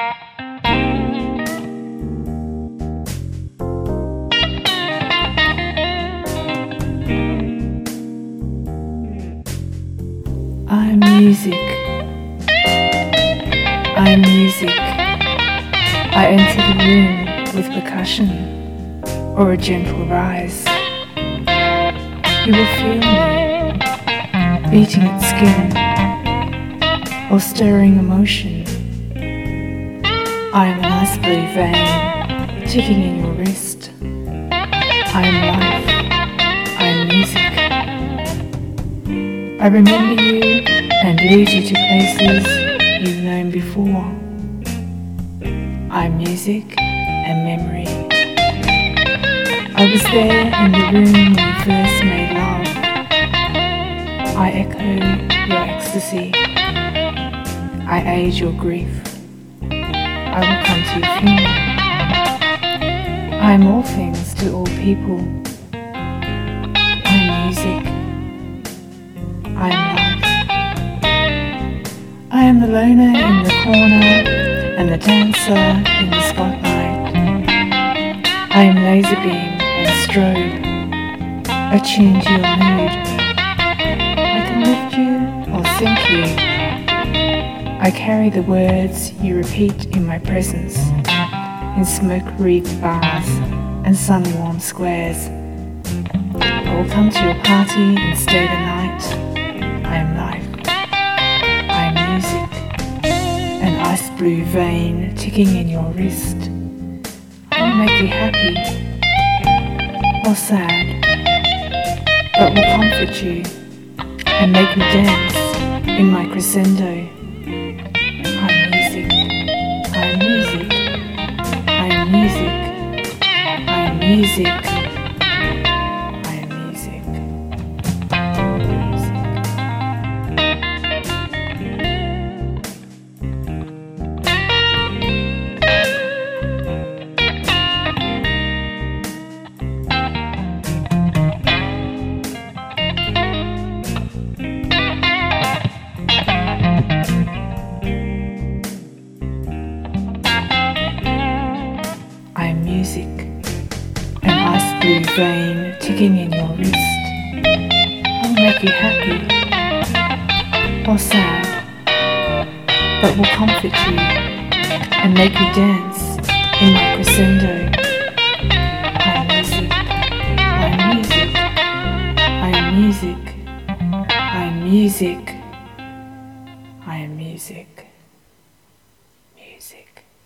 I'm music. I'm music. I enter the room with percussion or a gentle rise. You will feel me beating its skin or stirring emotion. I am an ice blue vein ticking in your wrist. I am life. I am music. I remember you and lead you to places you've known before. I'm music and memory. I was there in the room when you first made love. I echo your ecstasy. I aid your grief. I will come to your funeral. I am all things to all people. I'm music. I am life. I am the loner in the corner and the dancer in the spotlight. I am laser beam and strobe, attuned to your mood. I can lift you or sink you. I carry the words you repeat in my presence, in smoke-wreathed bars and sun-warmed squares. I will come to your party and stay the night. I am life. I am music. An ice blue vein ticking in your wrist. I will make you happy or sad, but will comfort you and make you dance in my crescendo. I am music. I am music. I am music. I am music. Music, an ice blue vein ticking in your wrist. I will make you happy or sad, but will comfort you and make you dance in my crescendo. I am music. I am music. I am music. I am music. I am music. Music.